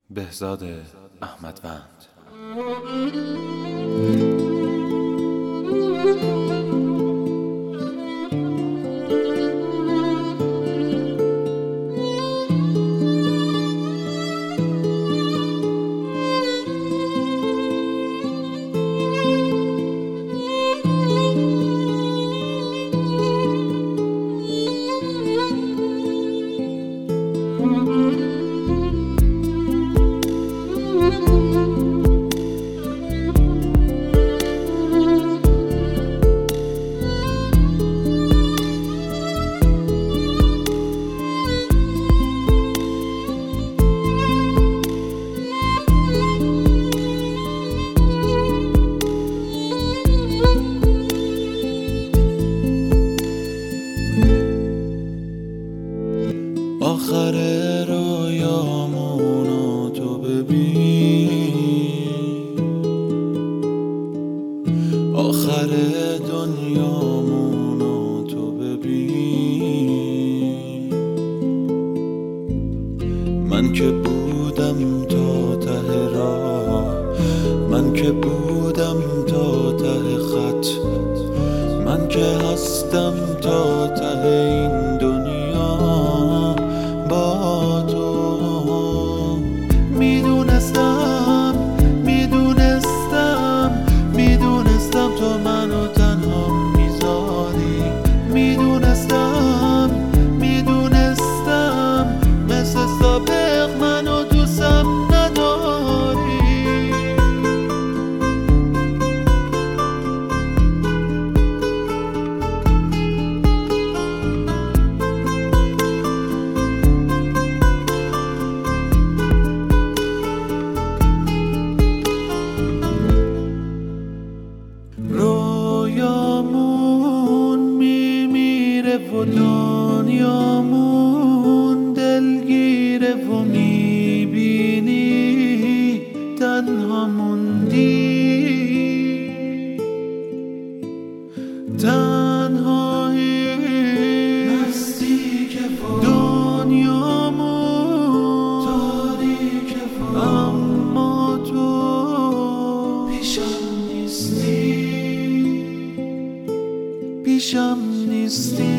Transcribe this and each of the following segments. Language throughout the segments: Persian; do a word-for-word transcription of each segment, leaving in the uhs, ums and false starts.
بهزاد احمدوند. آخر رویامونو تو ببین، آخر دنیامونو تو ببین. من که بودم تا ته راه، من که بودم تا ته خط، من که هستم تا ته این دنیا با تو. میدونستم میدونستم میدونستم تو منو تنها میذاری، میدونستم میدونستم مثل سابق منو دوستم نداری. رویامون میمیره و دنیامون دلگیره و میبینی تنها موندی. تنهایی نزدیکه و دنیامون تاریکه و اما تو پیشم نیستی، پیشم نیستی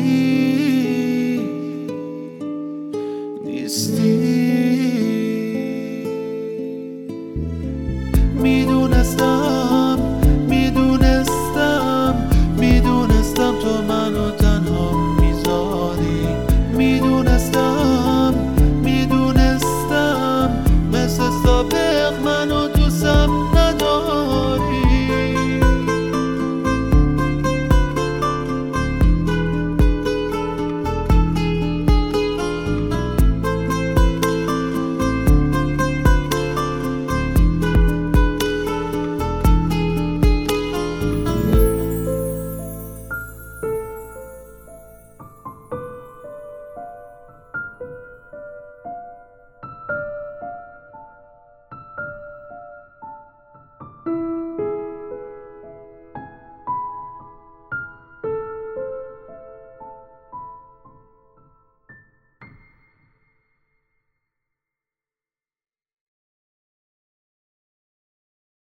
نیستی. میدونستم